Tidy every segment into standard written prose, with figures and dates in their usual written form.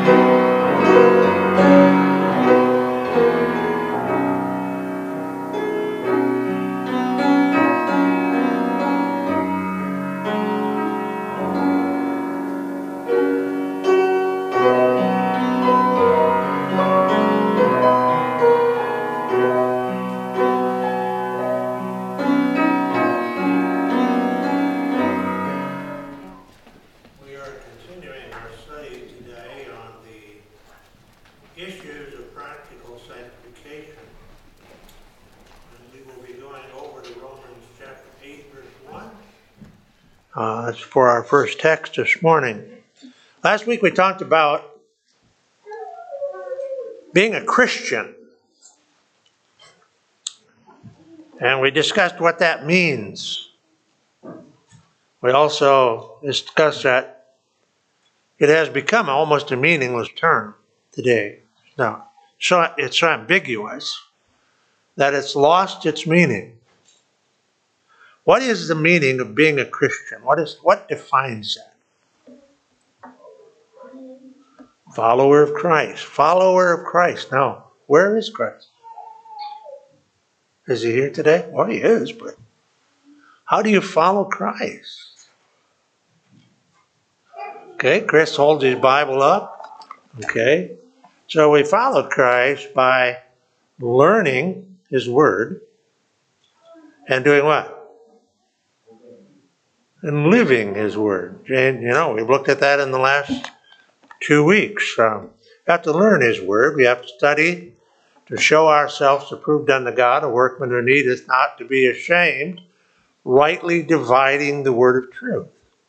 That's for our first text this morning. Last week we talked about being a Christian. And we discussed what that means. We also discussed that it has become almost a meaningless term today. Now, so it's so ambiguous that it's lost its meaning. What is the meaning of being a Christian? What defines that? Follower of Christ. Follower of Christ. Now, where is Christ? Is he here today? Well, he is, but how do you follow Christ? Okay, Chris holds his Bible up. Okay, so we follow Christ by learning his word and doing what? And living his word. And, we've looked at that in the last 2 weeks. We have to learn his word. We have to study to show ourselves approved unto God, a workman who needeth not to be ashamed, rightly dividing the word of truth.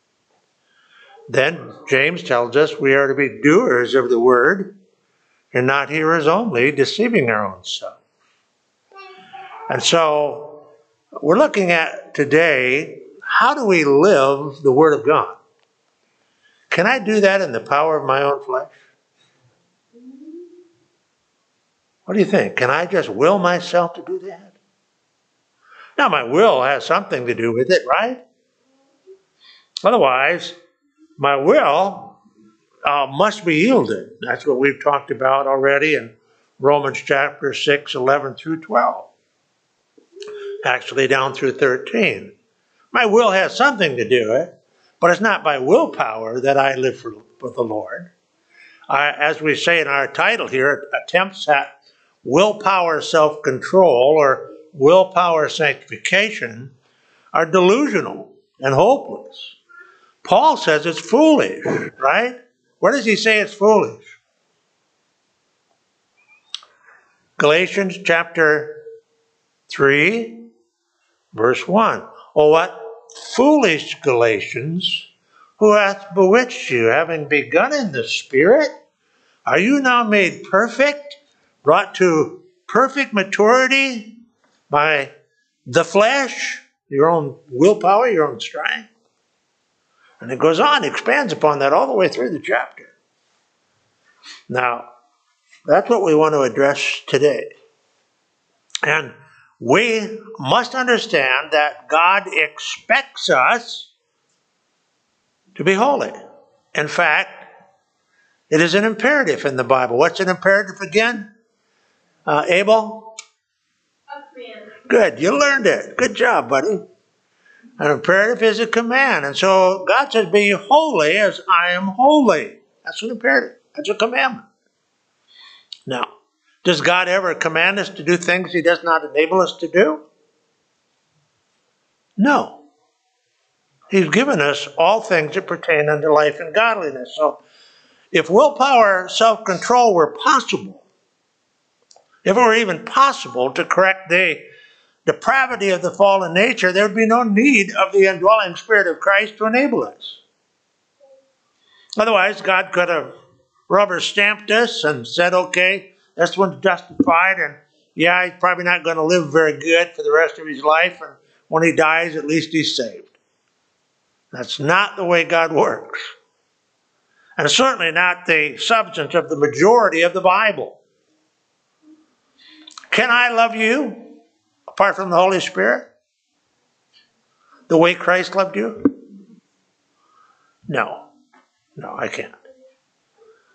Then James tells us we are to be doers of the word and not hearers only, deceiving our own self. And so we're looking at today, how do we live the word of God? Can I do that in the power of my own flesh? What do you think? Can I just will myself to do that? Now, my will has something to do with it, right? Otherwise, my will must be yielded. That's what we've talked about already in Romans chapter 6, 11 through 12. Actually, down through 13. My will has something to do with it, but it's not by willpower that I live for the Lord. As we say in our title here, attempts at willpower self-control or willpower sanctification are delusional and hopeless. Paul says it's foolish, right? Where does he say it's foolish? Galatians chapter 3, verse 1. Oh, what foolish Galatians, who hath bewitched you, having begun in the Spirit? Are you now made perfect, brought to perfect maturity by the flesh, your own willpower, your own strength? And it goes on, expands upon that all the way through the chapter. Now, that's what we want to address today. And we must understand that God expects us to be holy. In fact, it is an imperative in the Bible. What's an imperative again? Abel? A command. Good, you learned it. Good job, buddy. An imperative is a command. And so God says, be holy as I am holy. That's an imperative. That's a commandment. Now, does God ever command us to do things he does not enable us to do? No. He's given us all things that pertain unto life and godliness. So if willpower, self-control were possible, if it were even possible to correct the depravity of the fallen nature, there would be no need of the indwelling Spirit of Christ to enable us. Otherwise, God could have rubber stamped us and said, okay, this one's justified, and yeah, he's probably not going to live very good for the rest of his life, and when he dies, at least he's saved. That's not the way God works. And certainly not the substance of the majority of the Bible. Can I love you apart from the Holy Spirit? The way Christ loved you? No. No, I can't.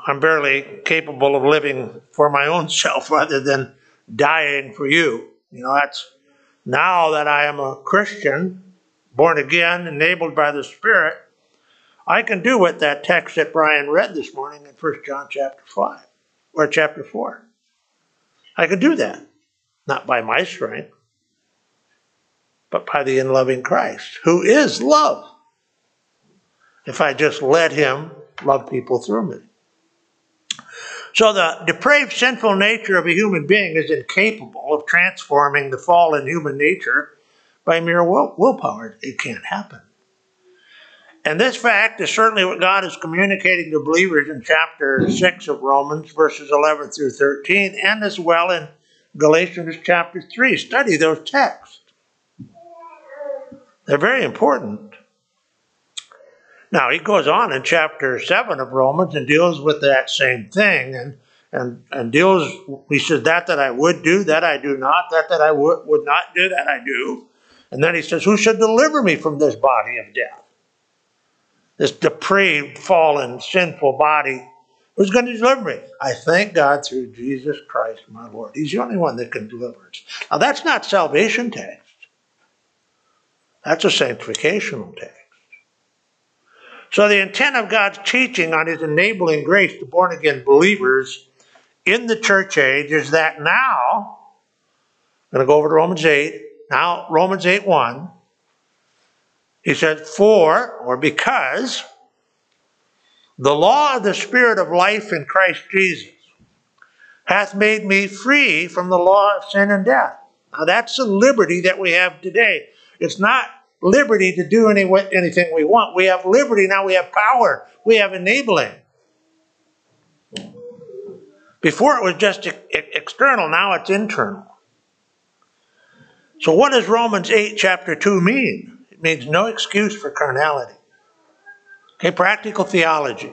I'm barely capable of living for my own self rather than dying for you. That's now that I am a Christian, born again, enabled by the Spirit, I can do what that text that Brian read this morning in 1 John chapter 5 or chapter 4. I can do that, not by my strength, but by the in-loving Christ, who is love. If I just let him love people through me. So the depraved, sinful nature of a human being is incapable of transforming the fallen human nature by mere willpower. It can't happen. And this fact is certainly what God is communicating to believers in chapter 6 of Romans, verses 11 through 13, and as well in Galatians chapter 3. Study those texts. They're very important. Now, he goes on in chapter 7 of Romans and deals with that same thing and deals, he says, that I would do, that I do not, that I would not do, that I do. And then he says, who should deliver me from this body of death? This depraved, fallen, sinful body. Who's going to deliver me? I thank God through Jesus Christ, my Lord. He's the only one that can deliver us. Now, that's not salvation text. That's a sanctificational text. So the intent of God's teaching on his enabling grace to born-again believers in the church age is that now, I'm going to go over to Romans 8, now Romans 8:1, he said, for, or because, the law of the Spirit of life in Christ Jesus hath made me free from the law of sin and death. Now that's the liberty that we have today. It's not liberty to do anything we want. We have liberty, now we have power. We have enabling. Before it was just external, now it's internal. So what does Romans 8 chapter 2 mean? It means no excuse for carnality. Okay, practical theology.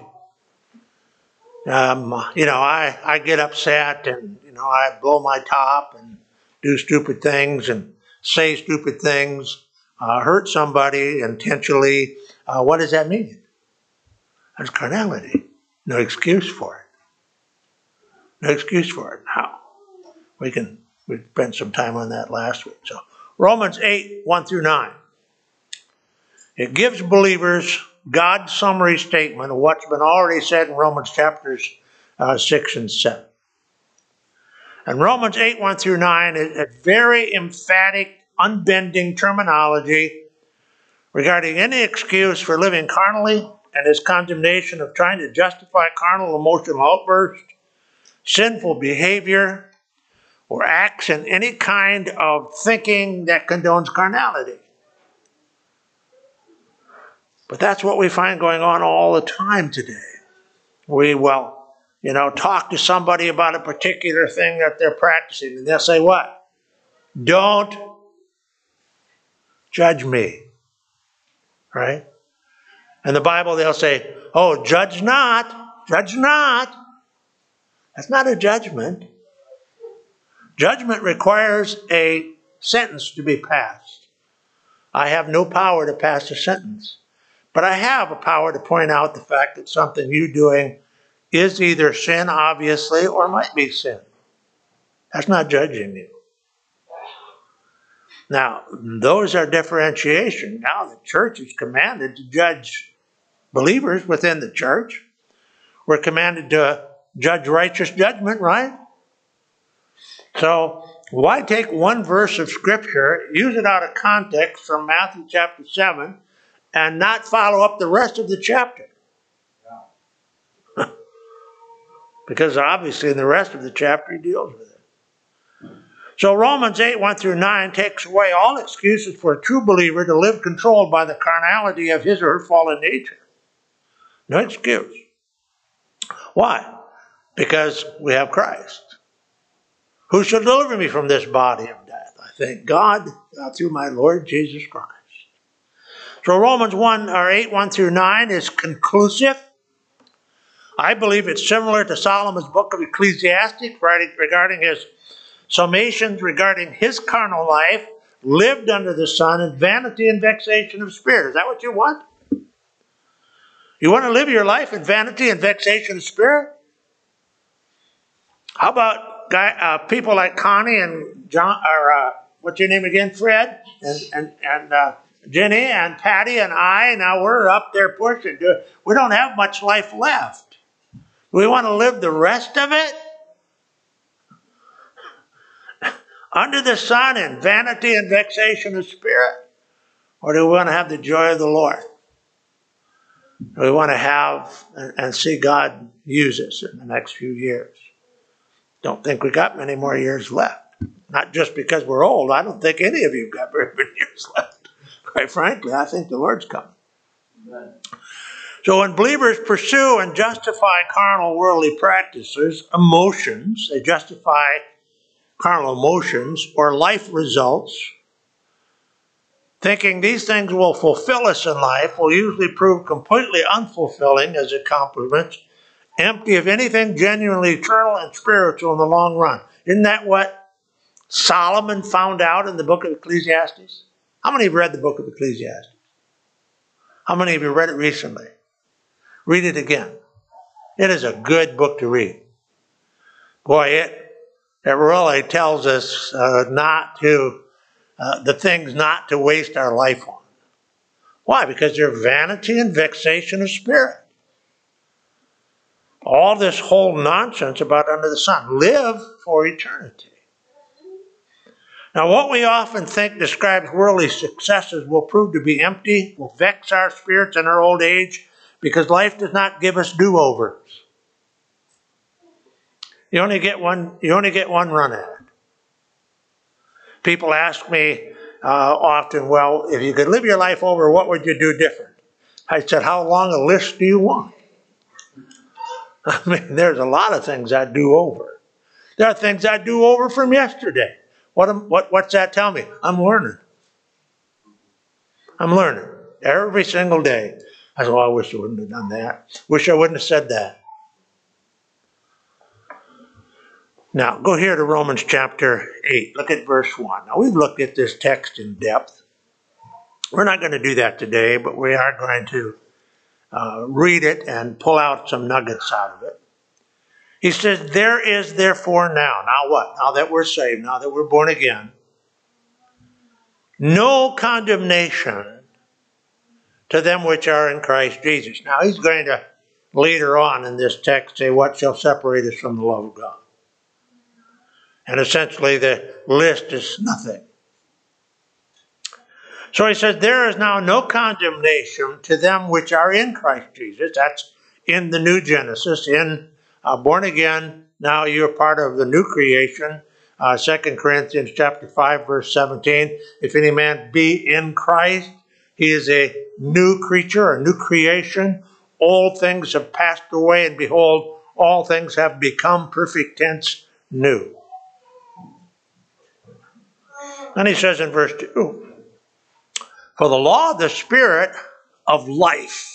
I get upset and, I blow my top and do stupid things and say stupid things, hurt somebody intentionally. What does that mean? That's carnality. No excuse for it. No excuse for it. Now, we spent some time on that last week. So Romans 8, 1 through 9. It gives believers God's summary statement of what's been already said in Romans chapters 6 and 7. And Romans 8, 1 through 9 is a very emphatic, unbending terminology regarding any excuse for living carnally and his condemnation of trying to justify carnal emotional outbursts, sinful behavior, or acts in any kind of thinking that condones carnality. But that's what we find going on all the time today. We will, talk to somebody about a particular thing that they're practicing, and they'll say what? Don't judge me. Right? And the Bible, they'll say, oh, judge not. Judge not. That's not a judgment. Judgment requires a sentence to be passed. I have no power to pass a sentence. But I have a power to point out the fact that something you're doing is either sin, obviously, or might be sin. That's not judging you. Now, those are differentiation. Now the church is commanded to judge believers within the church. We're commanded to judge righteous judgment, right? So why take one verse of Scripture, use it out of context from Matthew chapter 7, and not follow up the rest of the chapter? Because obviously in the rest of the chapter he deals with it. So Romans 8, 1 through 9 takes away all excuses for a true believer to live controlled by the carnality of his or her fallen nature. No excuse. Why? Because we have Christ. Who shall deliver me from this body of death? I thank God through my Lord Jesus Christ. So Romans 8, 1 through 9 is conclusive. I believe it's similar to Solomon's book of Ecclesiastes, regarding his summations regarding his carnal life, lived under the sun in vanity and vexation of spirit. Is that what you want? You want to live your life in vanity and vexation of spirit? How about people like Connie and John, or what's your name again, Fred, and Jenny and Patty and I? Now we're up there pushing. We don't have much life left. We want to live the rest of it under the sun in vanity and vexation of spirit, or do we want to have the joy of the Lord? We want to have and see God use us in the next few years. Don't think we got many more years left. Not just because we're old. I don't think any of you got very many years left. Quite frankly, I think the Lord's coming. Amen. So when believers pursue and justify carnal worldly practices, emotions, they justify carnal emotions or life results, thinking these things will fulfill us in life, will usually prove completely unfulfilling as accomplishments, empty of anything genuinely eternal and spiritual in the long run. Isn't that what Solomon found out in the book of Ecclesiastes? How many have read the book of Ecclesiastes? How many of you read it recently? Read it again. It is a good book to read. Boy, it really tells us the things not to waste our life on. Why? Because they're vanity and vexation of spirit. All this whole nonsense about under the sun. Live for eternity. Now, what we often think describes worldly successes will prove to be empty, will vex our spirits in our old age, because life does not give us do-overs. You only get one run at it. People ask me often, well, if you could live your life over, what would you do different? I said, how long a list do you want? I mean, there's a lot of things I do over. There are things I do over from yesterday. What's that tell me? I'm learning. I'm learning every single day. I said, well, I wish I wouldn't have done that. Wish I wouldn't have said that. Now, go here to Romans chapter 8. Look at verse 1. Now, we've looked at this text in depth. We're not going to do that today, but we are going to read it and pull out some nuggets out of it. He says, there is therefore now what? Now that we're saved, now that we're born again, no condemnation to them which are in Christ Jesus. Now he's going to later on in this text say, what shall separate us from the love of God? And essentially the list is nothing. So he says, there is now no condemnation to them which are in Christ Jesus. That's in the new Genesis, born again. Now you're part of the new creation. 2 Corinthians chapter 5, verse 17. If any man be in Christ, he is a new creature, a new creation. All things have passed away, and behold, all things have become, perfect tense, new. And he says in verse 2, for the law of the Spirit of life.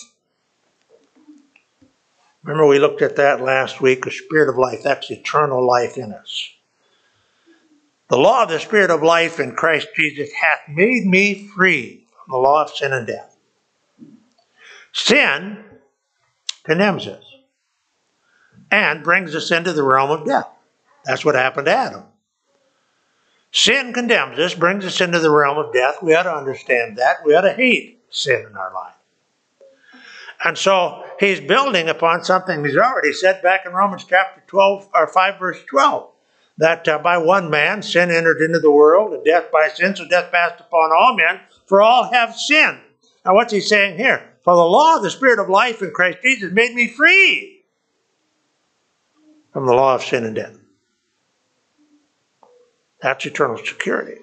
Remember we looked at that last week, the Spirit of life. That's eternal life in us. The law of the Spirit of life in Christ Jesus hath made me free from the law of sin and death. Sin condemns us and brings us into the realm of death. That's what happened to Adam. Sin condemns us, brings us into the realm of death. We ought to understand that. We ought to hate sin in our life. And so he's building upon something he's already said back in Romans chapter 12, or 5, verse 12, that by one man sin entered into the world, and death by sin, so death passed upon all men, for all have sinned. Now what's he saying here? For the law of the Spirit of life in Christ Jesus made me free from the law of sin and death. That's eternal security.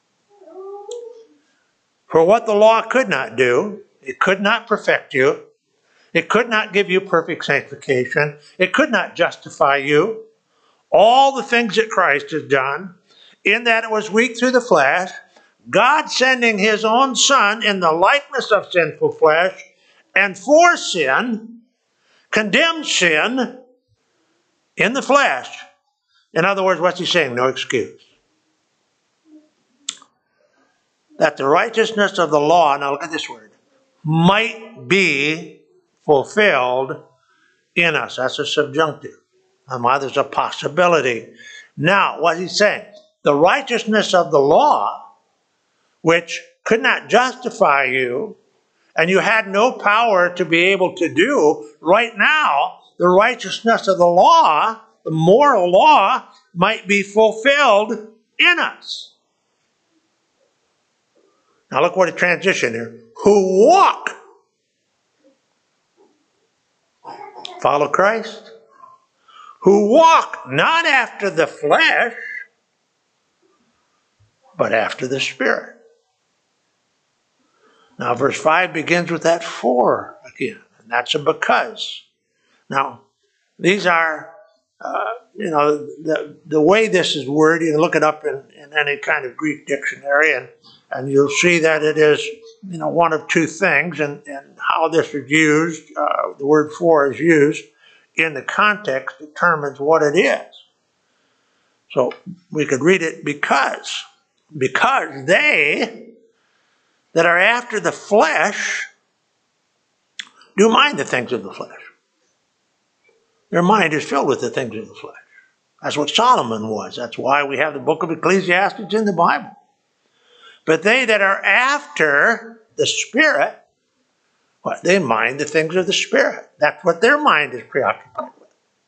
For what the law could not do, it could not perfect you. It could not give you perfect sanctification. It could not justify you. All the things that Christ has done, in that it was weak through the flesh, God sending his own Son in the likeness of sinful flesh, and for sin, condemned sin in the flesh. In other words, what's he saying? No excuse. That the righteousness of the law, now look at this word, might be fulfilled in us. That's a subjunctive. There's a possibility. Now, what he's saying, the righteousness of the law, which could not justify you, and you had no power to be able to do, right now, the righteousness of the law, the moral law, might be fulfilled in us. Now look what a transition here. Who walk. Follow Christ. Who walk not after the flesh, but after the Spirit. Now verse 5 begins with that for again. And that's a because. Now, these are, the way this is worded, you can look it up in any kind of Greek dictionary, and you'll see that it is, one of two things, and how this is used, the word for is used in the context determines what it is. So we could read it because they that are after the flesh do mind the things of the flesh. Their mind is filled with the things of the flesh. That's what Solomon was. That's why we have the book of Ecclesiastes in the Bible. But they that are after the Spirit, they mind the things of the Spirit. That's what their mind is preoccupied with.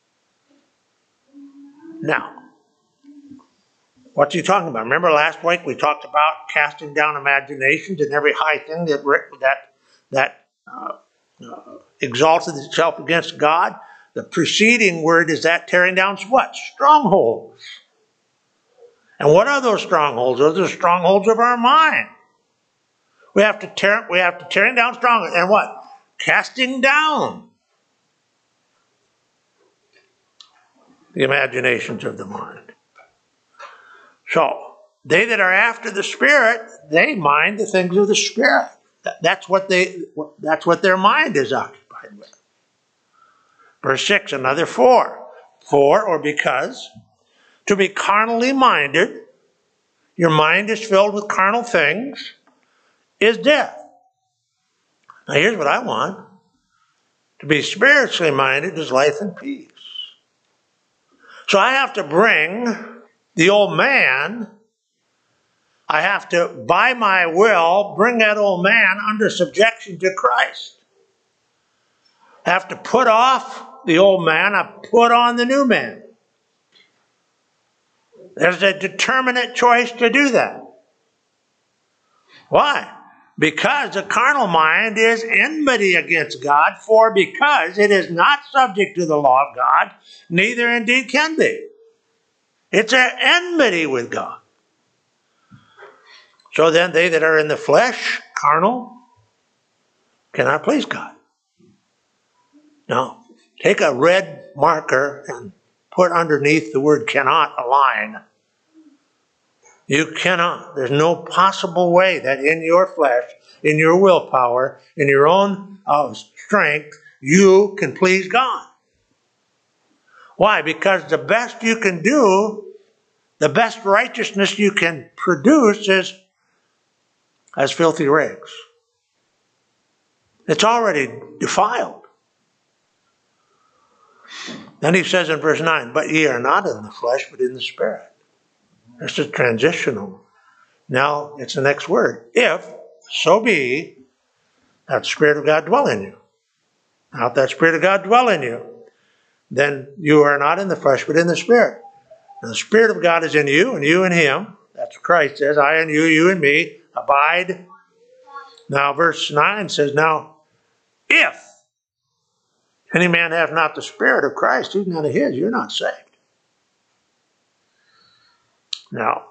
Now, what's he talking about? Remember last week we talked about casting down imaginations and every high thing that exalted itself against God. The preceding word is that tearing down what? Strongholds. And what are those strongholds? Those are strongholds of our mind. We have to tearing down strongholds. And what? Casting down the imaginations of the mind. So, they that are after the Spirit, they mind the things of the Spirit. That's what their mind is occupied with. Verse 6, another for. For, or because, to be carnally minded, your mind is filled with carnal things, is death. Now here's what I want. To be spiritually minded is life and peace. So I have to bring the old man, I have to, by my will, bring that old man under subjection to Christ. I have to put off the old man, I put on the new man. There's a determinate choice to do that. Why? Because the carnal mind is enmity against God, for because it is not subject to the law of God, neither indeed can be. It's an enmity with God. So then they that are in the flesh, carnal, cannot please God. Now, take a red marker and put underneath the word cannot a line. You cannot. There's no possible way that in your flesh, in your willpower, in your own strength, you can please God. Why? Because the best you can do, the best righteousness you can produce is as filthy rags. It's already defiled. Then he says in verse 9, but ye are not in the flesh, but in the Spirit. It's a transitional. Now it's the next word. If so be that the Spirit of God dwell in you. Now if that Spirit of God dwell in you, then you are not in the flesh, but in the Spirit. And the Spirit of God is in you, and you in him. That's what Christ says, I and you and me, abide. Now verse 9 says, now if any man have not the Spirit of Christ, he's none of his, you're not saved. Now,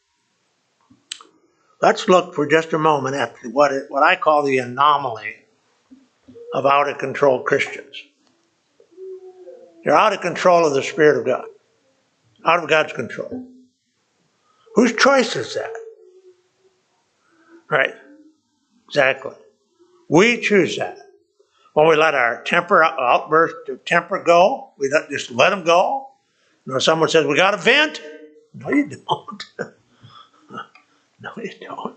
let's look for just a moment at what I call the anomaly of out-of-control Christians. You're out of control of the Spirit of God. Out of God's control. Whose choice is that? Right. Exactly. We choose that. When we let our outburst of temper go, we just let them go. Someone says, we got to vent. No, you don't. No, you don't.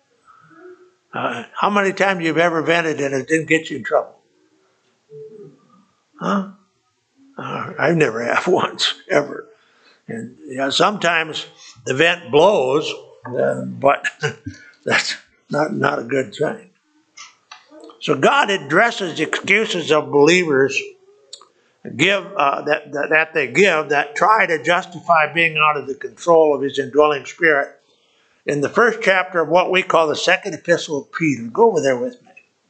How many times you've ever vented and it didn't get you in trouble? Huh? I've never had once, ever. And sometimes the vent blows, but that's not a good thing. So God addresses excuses of believers that they give that try to justify being out of the control of His indwelling Spirit in the first chapter of what we call the second epistle of Peter. Go over there with me.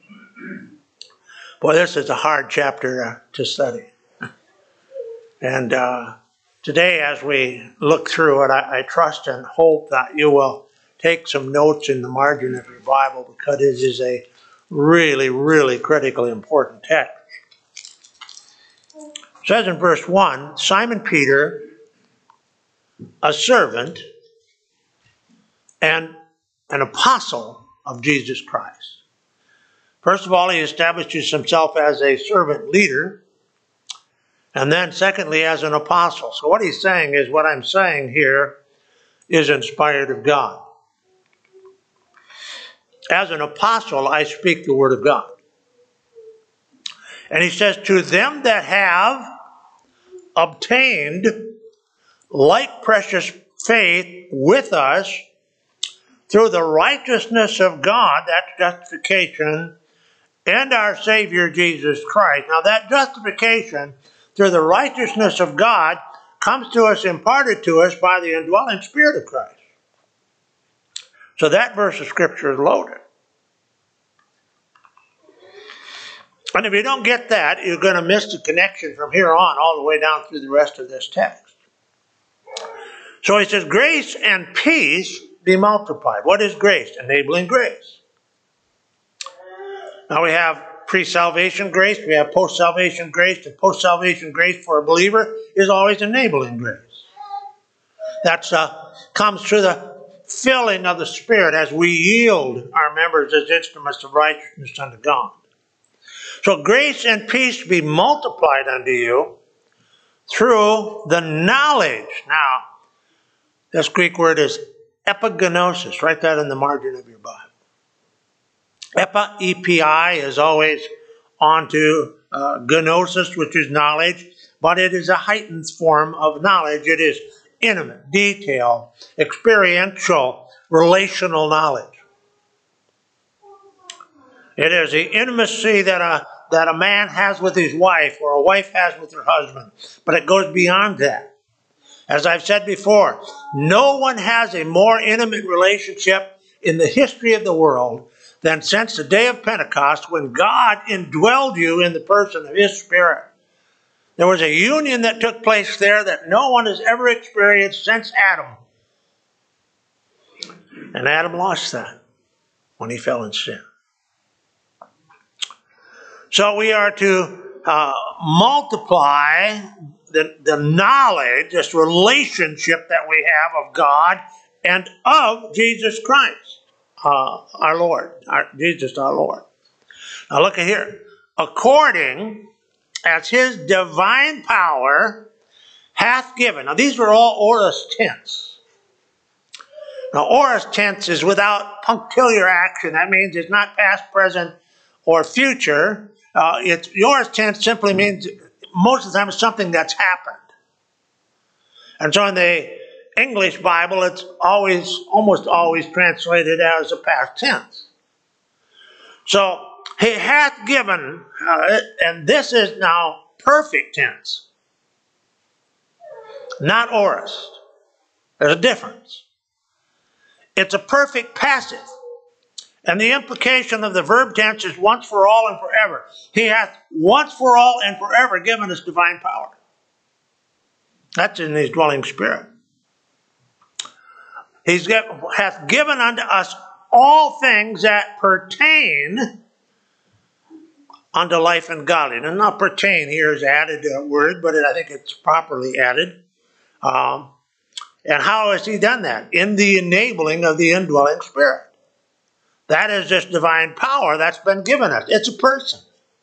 Boy, this is a hard chapter to study. And today, as we look through it, I trust and hope that you will take some notes in the margin of your Bible, because it is a really, really critically important text. It says in verse 1, Simon Peter, a servant and an apostle of Jesus Christ. First of all, he establishes himself as a servant leader, and then secondly, as an apostle. So what he's saying is, what I'm saying here is inspired of God. As an apostle, I speak the word of God. And he says, to them that have obtained like precious faith with us through the righteousness of God, that's justification, and our Savior Jesus Christ. Now that justification through the righteousness of God comes to us, imparted to us by the indwelling Spirit of Christ. So that verse of Scripture is loaded. And if you don't get that, you're going to miss the connection from here on all the way down through the rest of this text. So he says, grace and peace be multiplied. What is grace? Enabling grace. Now we have pre-salvation grace, we have post-salvation grace, and post-salvation grace for a believer is always enabling grace. That comes through the filling of the Spirit as we yield our members as instruments of righteousness unto God. So grace and peace be multiplied unto you through the knowledge. Now, this Greek word is epigenosis. Write that in the margin of your Bible. Epi, is always onto gnosis, which is knowledge, but it is a heightened form of knowledge. It is intimate, detailed, experiential, relational knowledge. It is the intimacy that a man has with his wife, or a wife has with her husband, but it goes beyond that. As I've said before, no one has a more intimate relationship in the history of the world than since the day of Pentecost, when God indwelled you in the person of His Spirit. There was a union that took place there that no one has ever experienced since Adam. And Adam lost that when he fell in sin. So we are to multiply the knowledge, this relationship that we have of God and of Jesus Christ, our Lord, Jesus our Lord. Now look at here. According as His divine power hath given. Now these are all aorist tense. Now aorist tense is without punctiliar action. That means it's not past, present, or future. Aorist tense simply means most of the time it's something that's happened. And so in the English Bible, it's almost always translated as a past tense. So He hath given, and this is now perfect tense, not aorist. There's a difference. It's a perfect passive. And the implication of the verb tense is once for all and forever. He hath once for all and forever given us divine power. That's in His dwelling Spirit. He hath given unto us all things that pertain unto life and godliness. Now, pertain here is added word, but I think it's properly added. And how has He done that? In the enabling of the indwelling Spirit. That is this divine power that's been given us. It's a person.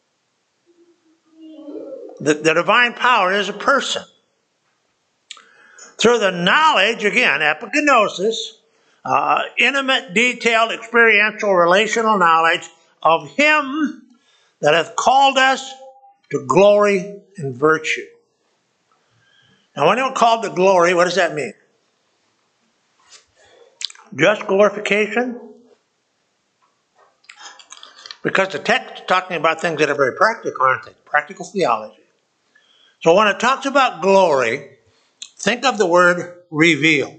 The divine power is a person. Through the knowledge, again, epigenosis, intimate, detailed, experiential, relational knowledge of Him that hath called us to glory and virtue. Now, when I'm called to glory, what does that mean? Just glorification? Because the text is talking about things that are very practical, aren't they? Practical theology. So when it talks about glory, think of the word reveal.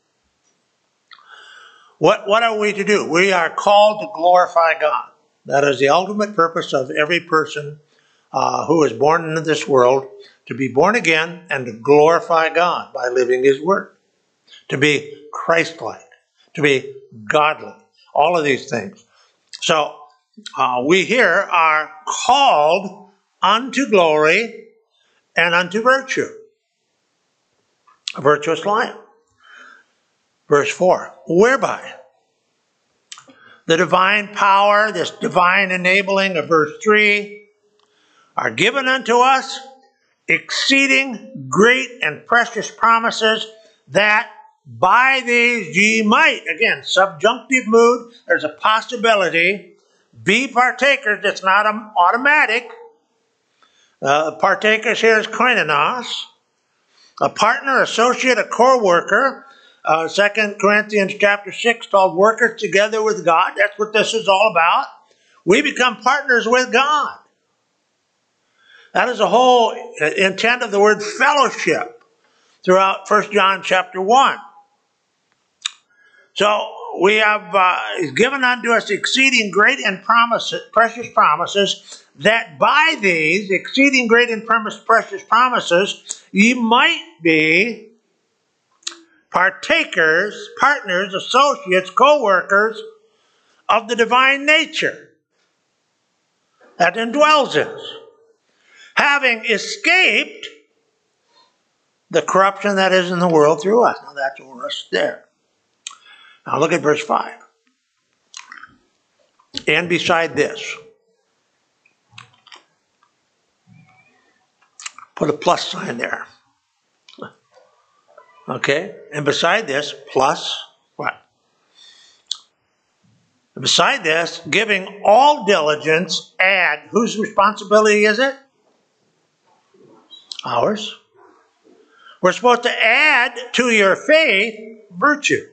What are we to do? We are called to glorify God. That is the ultimate purpose of every person who is born into this world, to be born again and to glorify God by living His Word, to be Christ-like, to be godly, all of these things. So we here are called unto glory and unto virtue, a virtuous life. Verse 4, whereby the divine power, this divine enabling of verse 3, are given unto us exceeding great and precious promises, that by these ye might, again, subjunctive mood, there's a possibility, be partakers. It's not automatic. Partakers here is koinonos, a partner, associate, a co-worker. 2 Corinthians chapter 6 called workers together with God. That's what this is all about. We become partners with God. That is the whole intent of the word fellowship throughout 1 John chapter 1. So we have given unto us exceeding great and precious promises, that by these exceeding great and precious promises ye might be partakers, partners, associates, co-workers of the divine nature that indwells us, having escaped the corruption that is in the world through us. Now that's over us there. Now look at verse 5. And beside this, put a plus sign there. Okay? And beside this, plus what? And beside this, giving all diligence, add. Whose responsibility is it? Ours. We're supposed to add to your faith virtue.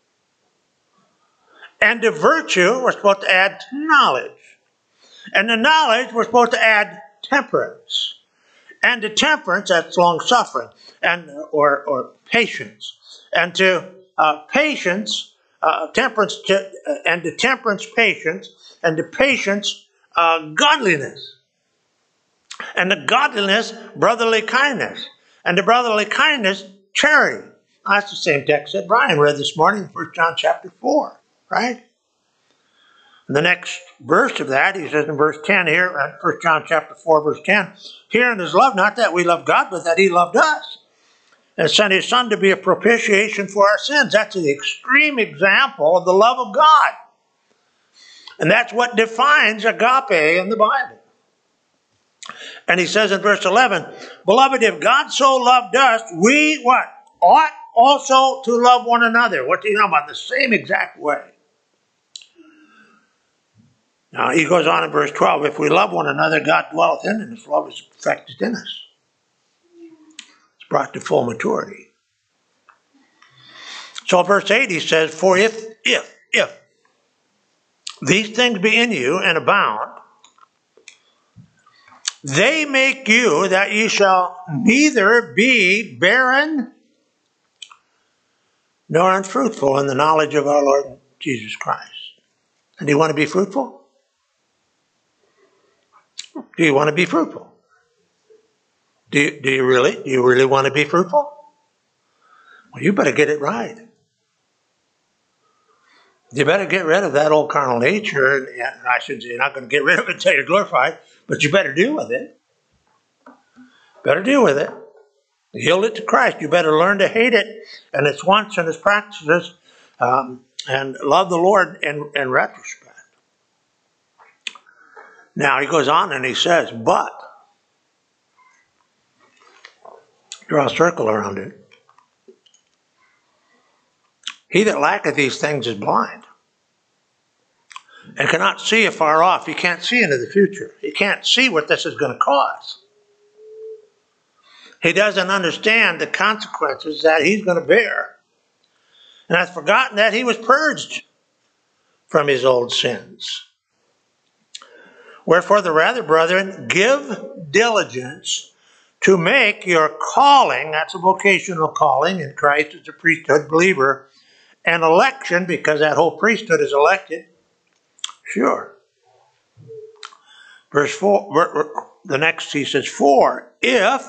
And to virtue, we're supposed to add knowledge. And to knowledge, we're supposed to add temperance. And to temperance, that's long-suffering, and or patience. And to patience, temperance, and to temperance, patience, and to patience, godliness. And to godliness, brotherly kindness. And to brotherly kindness, charity. That's the same text that Brian read this morning in 1 John chapter 4, right? And the next verse of that, he says in verse 10 here, 1 John chapter 4, verse 10, herein is love, not that we love God, but that He loved us, and sent His Son to be a propitiation for our sins. That's the extreme example of the love of God. And that's what defines agape in the Bible. And he says in verse 11, beloved, if God so loved us, we what? Ought also to love one another. What's he talking about? The same exact way. Now he goes on in verse 12, if we love one another, God dwelleth in us, and His love is perfected in us. It's brought to full maturity. So verse 8 he says, for if these things be in you and abound, they make you that ye shall neither be barren nor unfruitful in the knowledge of our Lord Jesus Christ. And do you want to be fruitful? Do you want to be fruitful? Do you really? Do you really want to be fruitful? Well, you better get it right. You better get rid of that old carnal nature. And I shouldn't say you're not going to get rid of it until you're glorified, but you better deal with it. Better deal with it. Yield it to Christ. You better learn to hate it and its wants and its practices, and love the Lord in retrospect. Now he goes on and he says, but, draw a circle around it. He that lacketh these things is blind and cannot see afar off. He can't see into the future. He can't see what this is going to cause. He doesn't understand the consequences that he's going to bear, and has forgotten that he was purged from his old sins. Wherefore, the rather, brethren, give diligence to make your calling, that's a vocational calling in Christ as a priesthood believer, an election, because that whole priesthood is elected, sure. Verse 4, the next he says, for if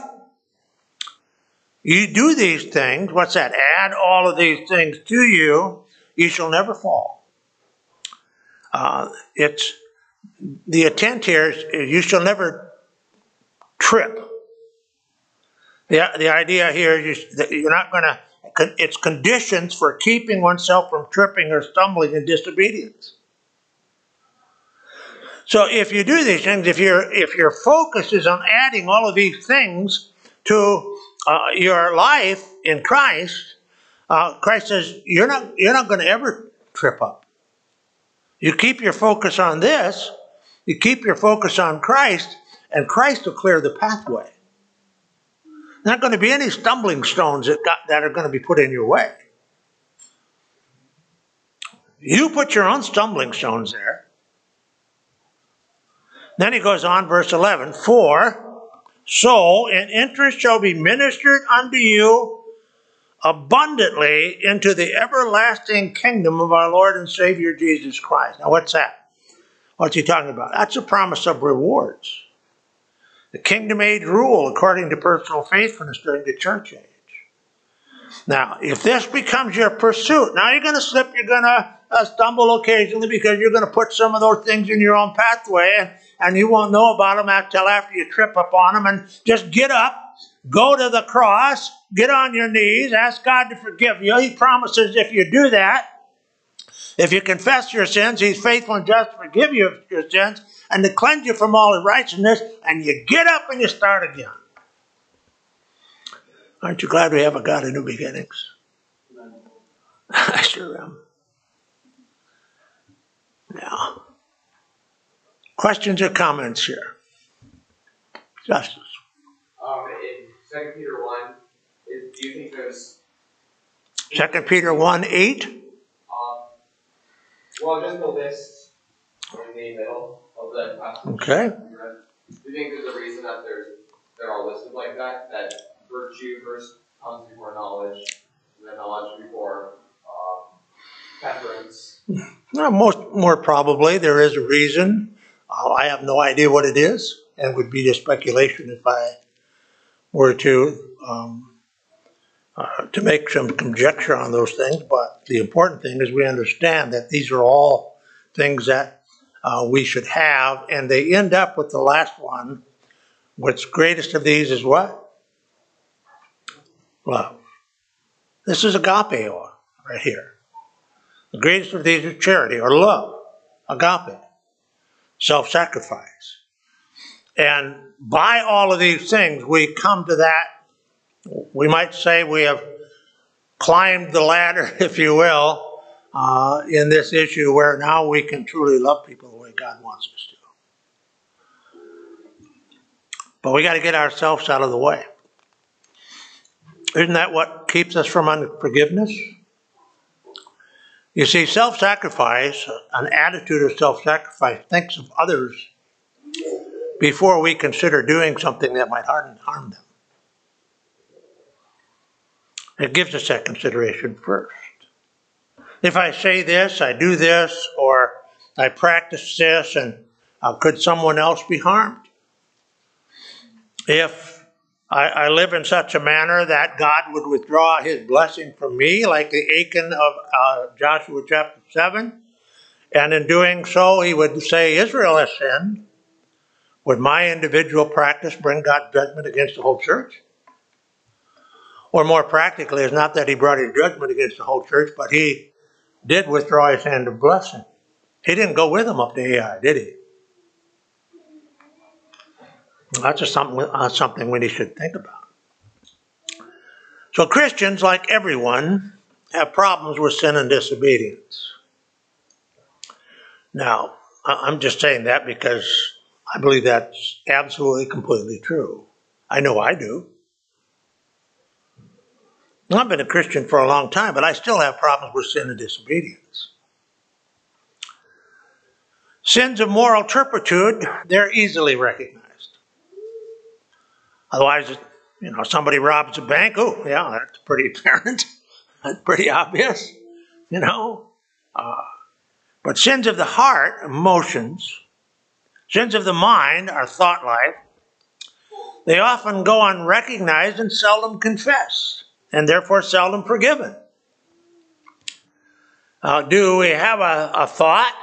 you do these things, what's that? Add all of these things to you, you shall never fall. It's the intent here is you shall never trip. The idea here is that you're not going to, it's conditions for keeping oneself from tripping or stumbling in disobedience. So if you do these things, if your focus is on adding all of these things to your life in Christ, Christ says you're not going to ever trip up. You keep your focus on this, you keep your focus on Christ, and Christ will clear the pathway. Not going to be any stumbling stones that are going to be put in your way. You put your own stumbling stones there. Then he goes on, verse 11, for so in interest shall be ministered unto you abundantly into the everlasting kingdom of our Lord and Savior Jesus Christ. Now what's that? What's he talking about? That's a promise of rewards. The kingdom age rule according to personal faithfulness during the church age. Now, if this becomes your pursuit, now you're going to slip, you're going to stumble occasionally because you're going to put some of those things in your own pathway and you won't know about them until after you trip up on them. And just get up, go to the cross, get on your knees, ask God to forgive you. He promises if you do that, if you confess your sins, He's faithful and just to forgive you of your sins and to cleanse you from all unrighteousness, and you get up and you start again. Aren't you glad we have a God of new beginnings? I sure am. Now, questions or comments here? Justice. In 2 Peter 1, do you think there's... 2 Peter 1:8? Well, just the list in the middle of the passage. Okay. Do you think there's a reason that there are listed like that? That virtue first comes before knowledge, and then knowledge before temperance? No, more probably there is a reason. I have no idea what it is, and would be just speculation if I were to make some conjecture on those things. But the important thing is we understand that these are all things that we should have, and they end up with the last one. What's greatest of these is what? Love. This is agape right here. The greatest of these is charity or love, agape, self-sacrifice. And by all of these things, we come to that, we might say we have climbed the ladder, if you will, in this issue where now we can truly love people the way God wants us to. But we got to get ourselves out of the way. Isn't that what keeps us from unforgiveness? You see, self-sacrifice, an attitude of self-sacrifice, thinks of others before we consider doing something that might harm them. It gives us that consideration first. If I say this, I do this, or I practice this, and could someone else be harmed? If I live in such a manner that God would withdraw His blessing from me, like the Achan of Joshua chapter 7, and in doing so He would say, Israel has sinned, would my individual practice bring God's judgment against the whole church? Or more practically, it's not that He brought His judgment against the whole church, but He did withdraw His hand of blessing. He didn't go with them up to Ai, did He? That's just something we should think about. So Christians, like everyone, have problems with sin and disobedience. Now, I'm just saying that because I believe that's absolutely, completely true. I know I do. I've been a Christian for a long time, but I still have problems with sin and disobedience. Sins of moral turpitude, they're easily recognized. Otherwise, somebody robs a bank. Oh, yeah, that's pretty apparent. That's pretty obvious, But sins of the heart, emotions, sins of the mind, our thought life, they often go unrecognized and seldom confessed, and therefore seldom forgiven. Do we have a thought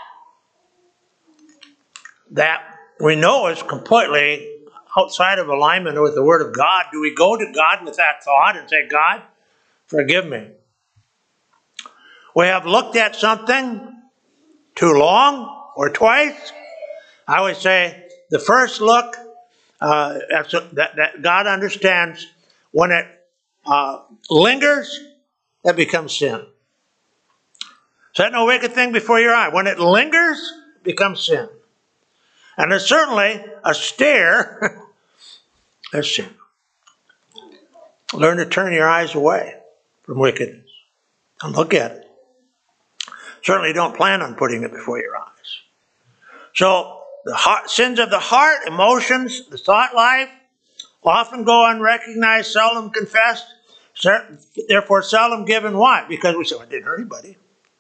that we know is completely outside of alignment with the Word of God? Do we go to God with that thought and say, God, forgive me? We have looked at something too long or twice. I always say the first look, that God understands, when it lingers, that becomes sin. Set no wicked thing before your eye. When it lingers, it becomes sin. And there's certainly a stare as sin. Learn to turn your eyes away from wickedness and look at it. Certainly don't plan on putting it before your eyes. So the sins of the heart, emotions, the thought life, often go unrecognized, seldom confessed, therefore seldom given. Why? Because we say, well, it didn't hurt anybody.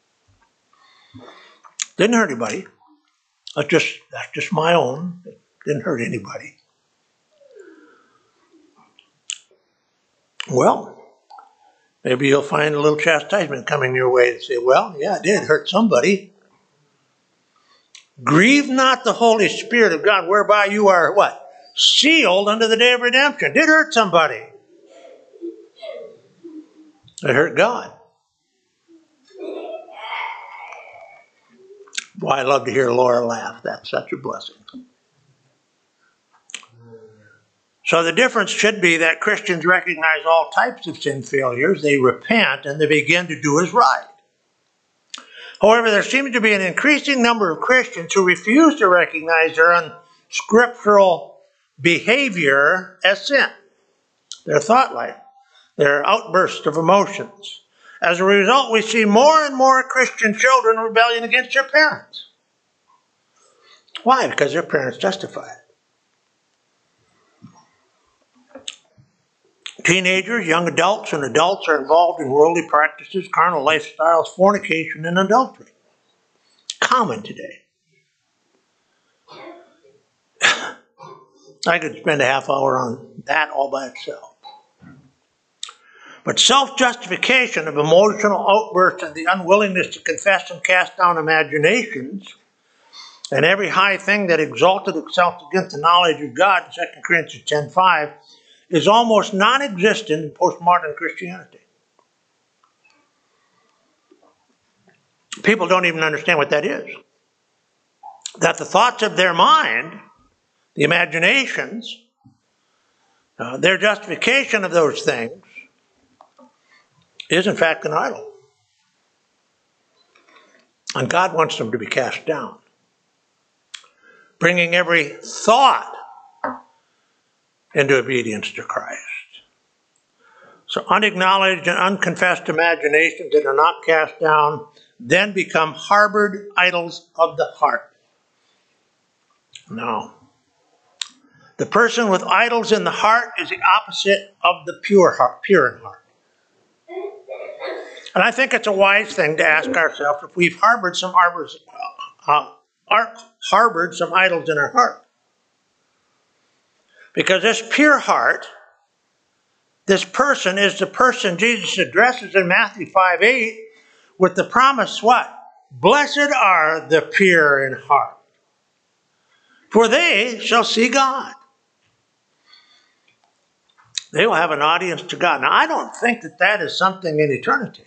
Didn't hurt anybody. That's just my own. It didn't hurt anybody. Well, maybe you'll find a little chastisement coming your way to say, well, yeah, it did hurt somebody. Grieve not the Holy Spirit of God, whereby you are what? Sealed unto the day of redemption. It did hurt somebody. It hurt God. Boy, I love to hear Laura laugh. That's such a blessing. So the difference should be that Christians recognize all types of sin failures. They repent and they begin to do as right. However, there seems to be an increasing number of Christians who refuse to recognize their unscriptural behavior as sin, their thought life, their outbursts of emotions. As a result, we see more and more Christian children rebelling against their parents. Why? Because their parents justify it. Teenagers, young adults, and adults are involved in worldly practices, carnal lifestyles, fornication, and adultery. Common today. I could spend a half hour on that all by itself. But self-justification of emotional outbursts and the unwillingness to confess and cast down imaginations and every high thing that exalted itself against the knowledge of God, 2 Corinthians 10:5, is almost non-existent in postmodern Christianity. People don't even understand what that is. That the thoughts of their mind, the imaginations, their justification of those things is in fact an idol. And God wants them to be cast down. Bringing every thought into obedience to Christ. So unacknowledged and unconfessed imaginations that are not cast down then become harbored idols of the heart. No. The person with idols in the heart is the opposite of the pure in heart. And I think it's a wise thing to ask ourselves if we've harbored some idols in our heart. Because this pure heart, this person is the person Jesus addresses in Matthew 5:8 with the promise what? Blessed are the pure in heart, for they shall see God. They will have an audience to God. Now, I don't think that is something in eternity.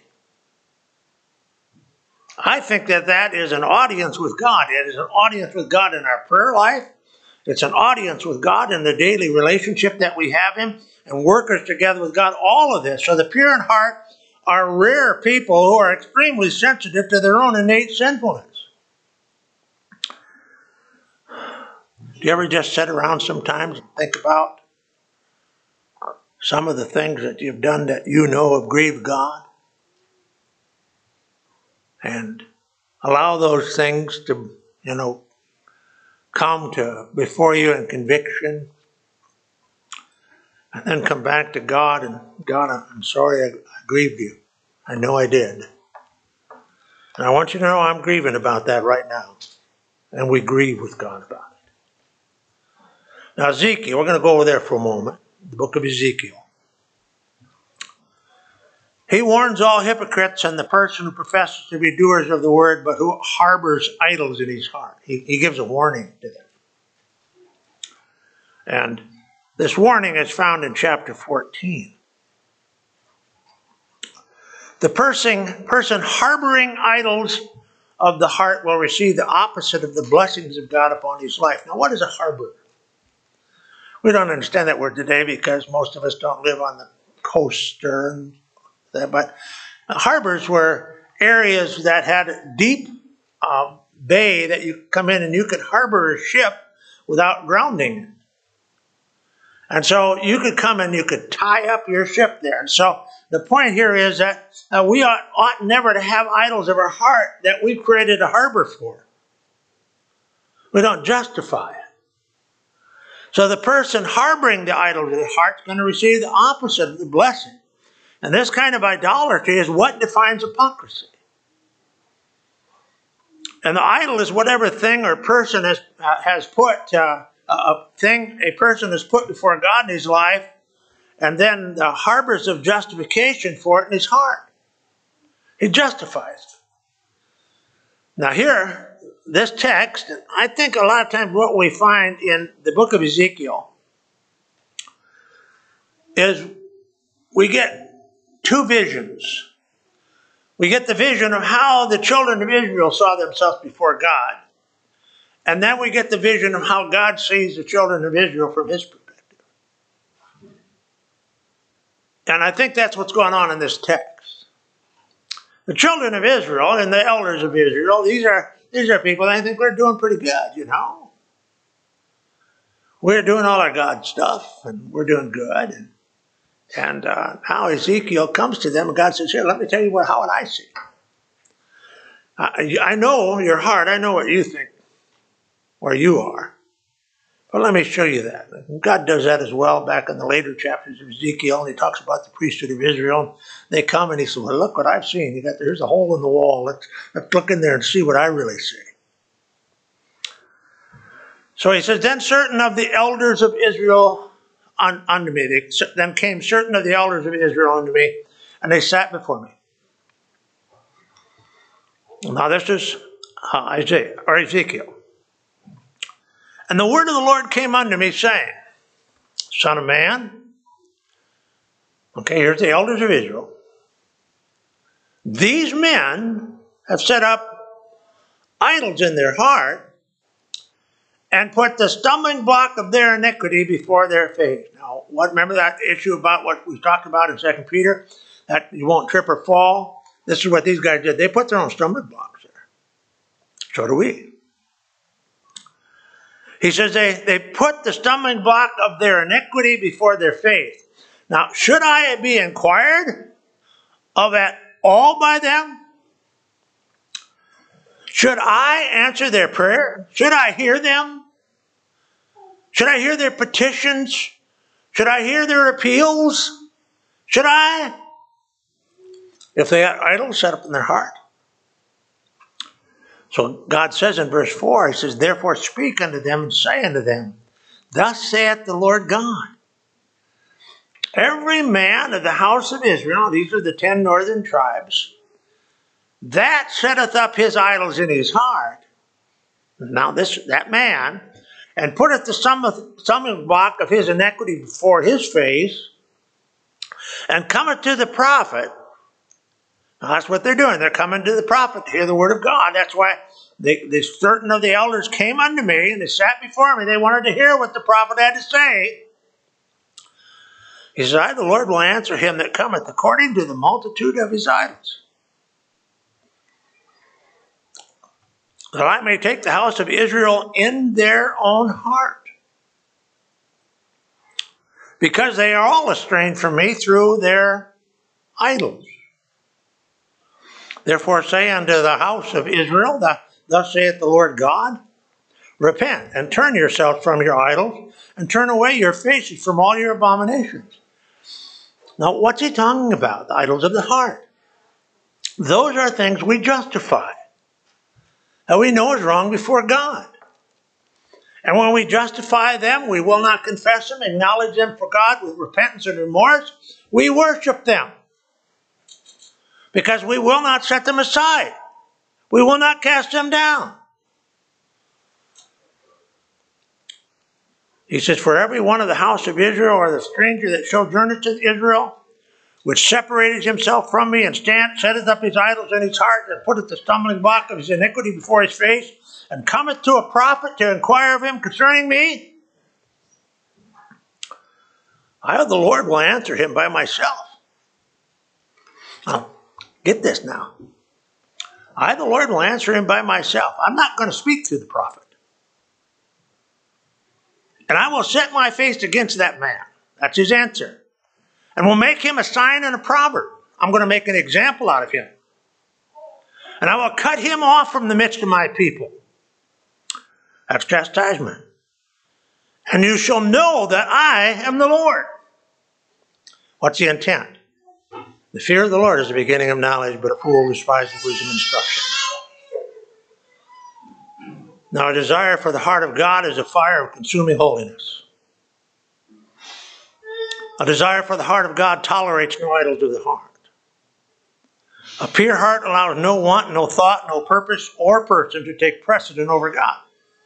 I think that is an audience with God. It is an audience with God in our prayer life. It's an audience with God in the daily relationship that we have Him and workers together with God. All of this. So the pure in heart are rare people who are extremely sensitive to their own innate sinfulness. Do you ever just sit around sometimes and think about some of the things that you've done that you know have grieved God, and allow those things to, come to before you in conviction, and then come back to God and, God, I'm sorry I grieved you. I know I did. And I want you to know I'm grieving about that right now. And we grieve with God about it. Now Ezekiel, we're going to go over there for a moment. The book of Ezekiel. He warns all hypocrites and the person who professes to be doers of the word, but who harbors idols in his heart. He gives a warning to them. And this warning is found in chapter 14. The person harboring idols of the heart will receive the opposite of the blessings of God upon his life. Now, what is a harbor? We don't understand that word today because most of us don't live on the coast, but harbors were areas that had a deep bay that you come in and you could harbor a ship without grounding it. And so you could come and you could tie up your ship there. And so the point here is that we ought never to have idols of our heart that we've created a harbor for. We don't justify it. So the person harboring the idol of the heart is going to receive the opposite of the blessing. And this kind of idolatry is what defines hypocrisy. And the idol is whatever thing or person has put a person has put before God in his life, and then the harbors of justification for it in his heart. He justifies it. Now here, this text, I think a lot of times what we find in the book of Ezekiel is we get two visions. We get the vision of how the children of Israel saw themselves before God. And then we get the vision of how God sees the children of Israel from his perspective. And I think that's what's going on in this text. The children of Israel and the elders of Israel, these are people that I think we're doing pretty good, We're doing all our God stuff, and we're doing good. And now Ezekiel comes to them, and God says, here, let me tell you how I see it. I know your heart. I know what you think, where you are. But let me show you that. God does that as well back in the later chapters of Ezekiel, and he talks about the priesthood of Israel. They come and he says, well, look what I've seen. There's a hole in the wall. Let's look in there and see what I really see. So he says, then certain of the elders of Israel unto me. Then came certain of the elders of Israel unto me, and they sat before me. Now this is Ezekiel. And the word of the Lord came unto me, saying, Son of man, okay, here's the elders of Israel. These men have set up idols in their heart and put the stumbling block of their iniquity before their face. Now, remember that issue about what we talked about in 2 Peter? That you won't trip or fall? This is what these guys did. They put their own stumbling blocks there. So do we. He says they put the stumbling block of their iniquity before their faith. Now, should I be inquired of at all by them? Should I answer their prayer? Should I hear them? Should I hear their petitions? Should I hear their appeals? Should I? If they had idols set up in their heart. So God says in verse 4, he says, therefore speak unto them and say unto them, thus saith the Lord God, every man of the house of Israel, these are the 10 northern tribes, that setteth up his idols in his heart. Now that man, and putteth the stumbling block of his iniquity before his face, and cometh to the prophet. Now that's what they're doing. They're coming to the prophet to hear the word of God. That's why certain of the elders came unto me, and they sat before me. They wanted to hear what the prophet had to say. He says, I, the Lord, will answer him that cometh according to the multitude of his idols. That I may take the house of Israel in their own heart. because they are all estranged from me through their idols. Therefore say unto the house of Israel, thus saith the Lord God, repent and turn yourselves from your idols, and turn away your faces from all your abominations. Now, what's he talking about? The idols of the heart. Those are things we justify, that we know is wrong before God. And when we justify them, we will not confess them, acknowledge them for God with repentance and remorse. We worship them, because we will not set them aside. We will not cast them down. He says, for every one of the house of Israel, or the stranger that sojourneth to Israel, which separated himself from me, and setteth up his idols in his heart, and putteth the stumbling block of his iniquity before his face, and cometh to a prophet to inquire of him concerning me, I, the Lord, will answer him by myself. Now, get this now. I, the Lord, will answer him by myself. I'm not going to speak through the prophet. And I will set my face against that man. That's his answer. And will make him a sign and a proverb. I'm going to make an example out of him. And I will cut him off from the midst of my people. That's chastisement. And you shall know that I am the Lord. What's the intent? The fear of the Lord is the beginning of knowledge, but a fool despises wisdom and instruction. Now, a desire for the heart of God is a fire of consuming holiness. A desire for the heart of God tolerates no idols of the heart. A pure heart allows no want, no thought, no purpose, or person to take precedent over God.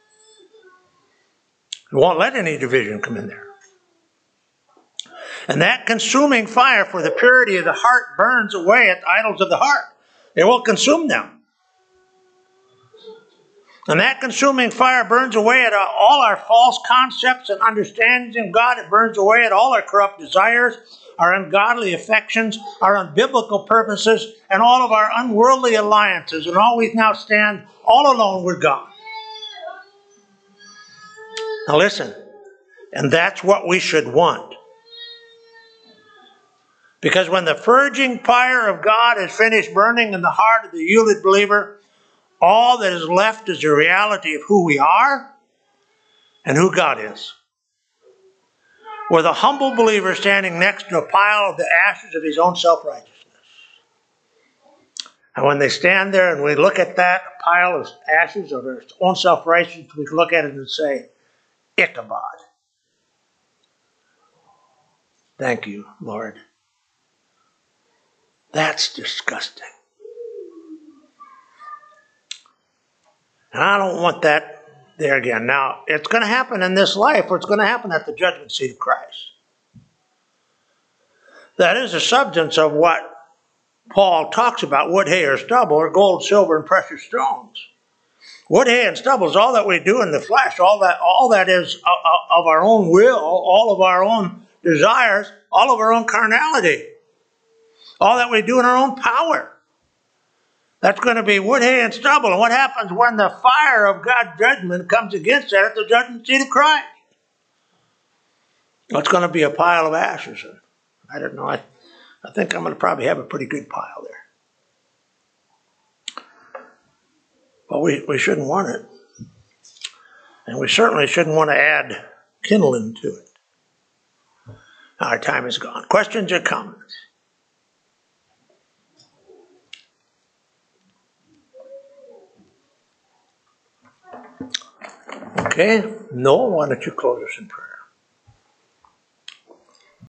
It won't let any division come in there. And that consuming fire for the purity of the heart burns away at the idols of the heart. It will consume them. And that consuming fire burns away at all our false concepts and understandings in God. It burns away at all our corrupt desires, our ungodly affections, our unbiblical purposes, and all of our unworldly alliances. And always now stand all alone with God. Now listen, and that's what we should want. Because when the purging fire of God is finished burning in the heart of the yielded believer, all that is left is the reality of who we are and who God is. With a humble believer standing next to a pile of the ashes of his own self-righteousness. And when they stand there and we look at that pile of ashes of their own self-righteousness, we can look at it and say, Ichabod. Thank you, Lord. That's disgusting. And I don't want that there again. Now, it's going to happen in this life, or it's going to happen at the judgment seat of Christ. That is the substance of what Paul talks about, wood, hay, or stubble, or gold, silver, and precious stones. Wood, hay, and stubble is all that we do in the flesh, all that is of our own will, all of our own desires, all of our own carnality, all that we do in our own power. That's going to be wood, hay, and stubble. And what happens when the fire of God's judgment comes against that at the judgment seat of Christ? Well, it's going to be a pile of ashes. And I don't know. I think I'm going to probably have a pretty good pile there. But we shouldn't want it. And we certainly shouldn't want to add kindling to it. Our time is gone. Questions or comments? Okay, Noel, why don't you close us in prayer?